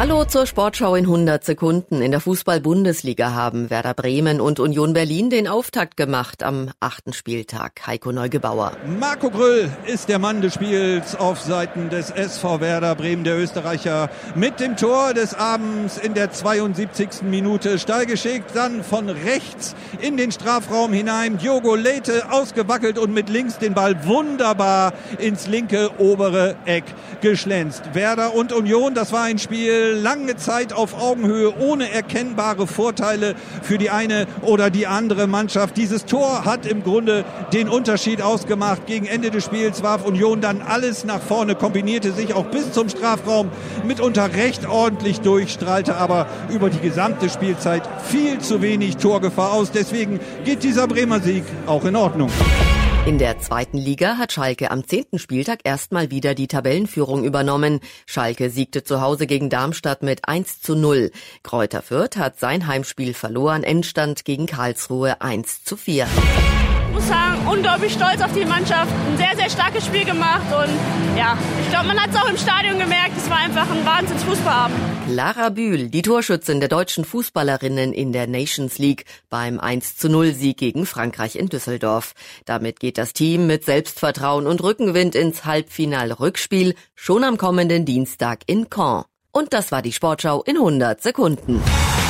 Hallo zur Sportschau in 100 Sekunden. In der Fußball-Bundesliga haben Werder Bremen und Union Berlin den Auftakt gemacht am 8. Spieltag. Heiko Neugebauer. Marco Grüll ist der Mann des Spiels auf Seiten des SV Werder Bremen, der Österreicher, mit dem Tor des Abends in der 72. Minute. Steil geschickt, dann von rechts in den Strafraum hinein. Diogo Leite ausgewackelt und mit links den Ball wunderbar ins linke obere Eck geschlänzt. Werder und Union, das war ein Spiel lange Zeit auf Augenhöhe, ohne erkennbare Vorteile für die eine oder die andere Mannschaft. Dieses Tor hat im Grunde den Unterschied ausgemacht. Gegen Ende des Spiels warf Union dann alles nach vorne, kombinierte sich auch bis zum Strafraum mitunter recht ordentlich durch, strahlte aber über die gesamte Spielzeit viel zu wenig Torgefahr aus. Deswegen geht dieser Bremer Sieg auch in Ordnung. In der zweiten Liga hat Schalke am 10. Spieltag erstmal wieder die Tabellenführung übernommen. Schalke siegte zu Hause gegen Darmstadt mit 1:0. Greuther Fürth hat sein Heimspiel verloren, Endstand gegen Karlsruhe 1:4. Ich muss sagen, unglaublich stolz auf die Mannschaft. Ein sehr, sehr starkes Spiel gemacht und ja, ich glaube, man hat es auch im Stadion gemerkt. Es war einfach ein Wahnsinns-Fußballabend. Lara Bühl, die Torschützin der deutschen Fußballerinnen in der Nations League beim 1:0-Sieg gegen Frankreich in Düsseldorf. Damit geht das Team mit Selbstvertrauen und Rückenwind ins Halbfinal-Rückspiel schon am kommenden Dienstag in Caen. Und das war die Sportschau in 100 Sekunden.